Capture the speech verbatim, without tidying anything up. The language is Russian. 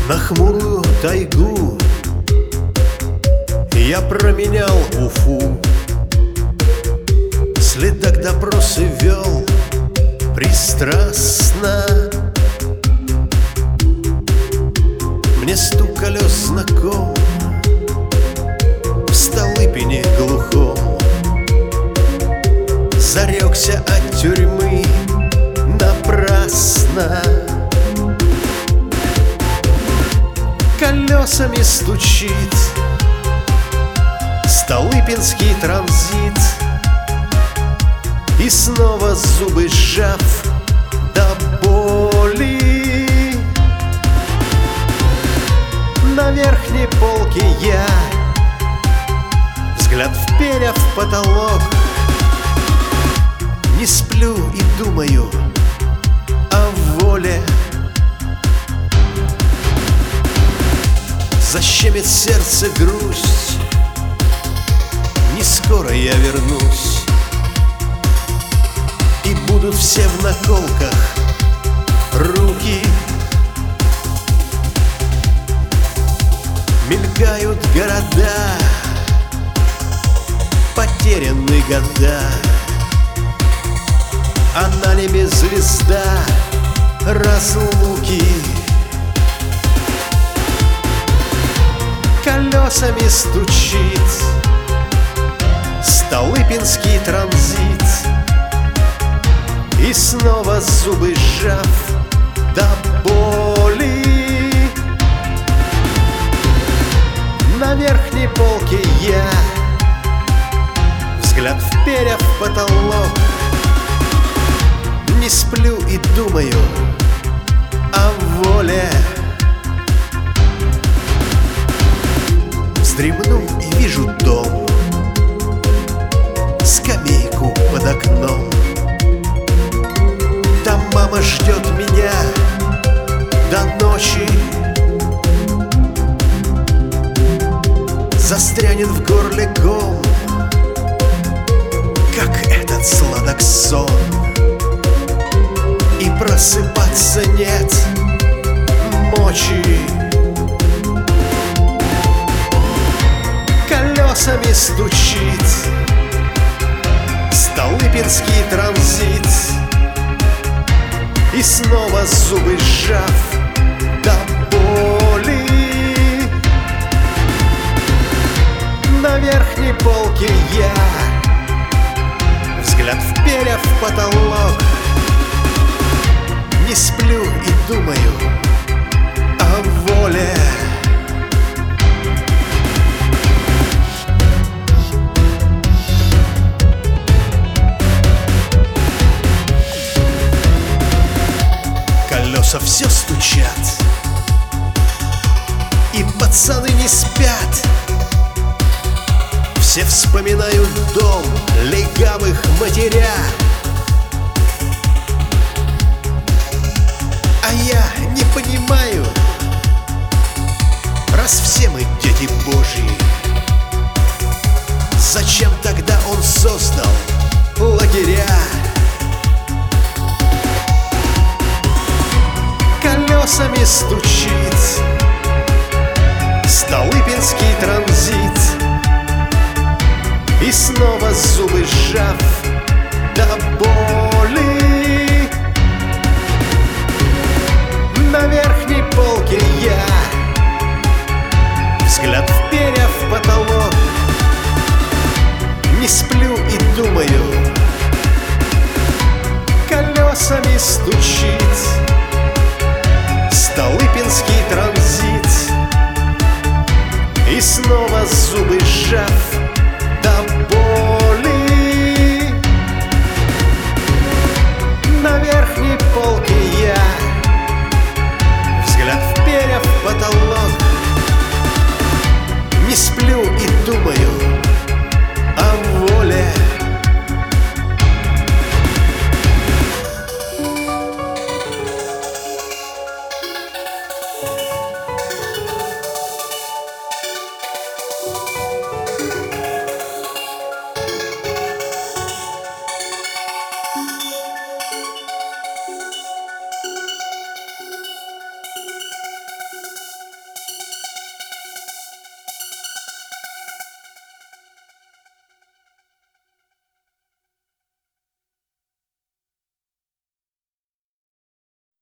На хмурую тайгу я променял Уфу. Следак допросы вел пристрастно. Мне стук колес знаком в Столыпине глухом. Зарекся от тюрьмы напрасно. Колесами стучит Столыпинский транзит, и снова зубы сжав до боли. На верхней полке я, взгляд вперев в потолок, не сплю и думаю о воле. Защемит сердце грусть, не скоро я вернусь, и будут все в наколках руки. Мелькают города, потеряны года, а на небе звезда разлуки. Колесами стучит Столыпинский транзит, и снова зубы сжав до боли. На верхней полке я, взгляд вперев в потолок, не сплю и думаю о воле. Вздремнул и вижу дом, скамейку под окном. Там мама ждет меня до ночи. Застрянет в горле ком, как этот сладок сон, и просыпаться нет мочи. Колесами стучит Столыпинский транзит, и снова зубы сжав до боли. На верхней полке я, взгляд вперев в потолок, не сплю и думаю о воле. Колеса все стучат, и пацаны не спят. Все вспоминают дом, легавых матеря, а я не понимаю, раз все мы дети Божьи, зачем тогда он создал лагеря? Колесами стучит Столыпинский транзит, и снова зубы сжав до боли.